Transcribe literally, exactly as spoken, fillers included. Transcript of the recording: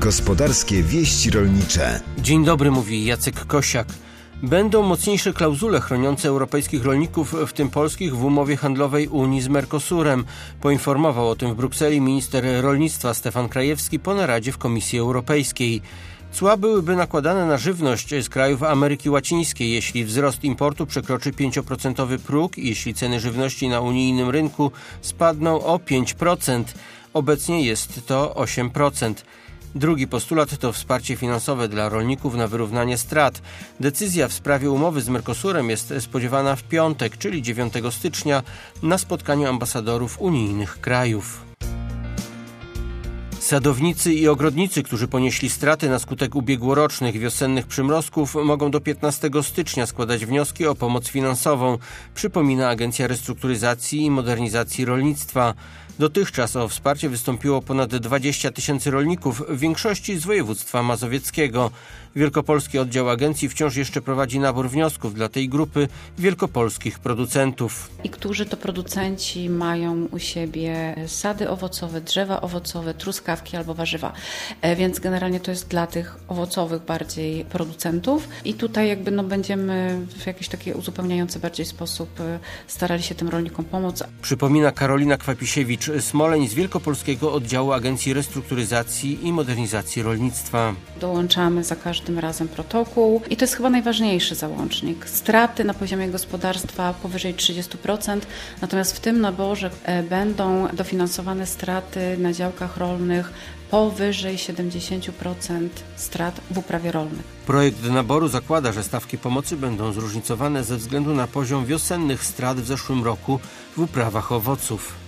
Gospodarskie wieści rolnicze. Dzień dobry, mówi Jacek Kosiak. Będą mocniejsze klauzule chroniące europejskich rolników, w tym polskich, w umowie handlowej Unii z Mercosurem. Poinformował o tym w Brukseli minister rolnictwa Stefan Krajewski po naradzie w Komisji Europejskiej. Cła byłyby nakładane na żywność z krajów Ameryki Łacińskiej, jeśli wzrost importu przekroczy pięć procent próg i jeśli ceny żywności na unijnym rynku spadną o pięć procent. Obecnie jest to osiem procent. Drugi postulat to wsparcie finansowe dla rolników na wyrównanie strat. Decyzja w sprawie umowy z Mercosurem jest spodziewana w piątek, czyli dziewiątego stycznia, na spotkaniu ambasadorów unijnych krajów. Sadownicy i ogrodnicy, którzy ponieśli straty na skutek ubiegłorocznych wiosennych przymrozków, mogą do piętnastego stycznia składać wnioski o pomoc finansową, przypomina Agencja Restrukturyzacji i Modernizacji Rolnictwa. Dotychczas o wsparcie wystąpiło ponad dwadzieścia tysięcy rolników, w większości z województwa mazowieckiego. Wielkopolski oddział agencji wciąż jeszcze prowadzi nabór wniosków dla tej grupy wielkopolskich producentów. I którzy to producenci mają u siebie sady owocowe, drzewa owocowe, truskawki albo warzywa. Więc generalnie to jest dla tych owocowych bardziej producentów. I tutaj jakby no będziemy w jakiś taki uzupełniający bardziej sposób starali się tym rolnikom pomóc. Przypomina Karolina Kwapisiewicz-Smoleń z Wielkopolskiego Oddziału Agencji Restrukturyzacji i Modernizacji Rolnictwa. Dołączamy za każdym tym razem protokół i to jest chyba najważniejszy załącznik. Straty na poziomie gospodarstwa powyżej trzydzieści procent, natomiast w tym naborze będą dofinansowane straty na działkach rolnych powyżej siedemdziesiąt procent strat w uprawie rolnej. Projekt naboru zakłada, że stawki pomocy będą zróżnicowane ze względu na poziom wiosennych strat w zeszłym roku w uprawach owoców.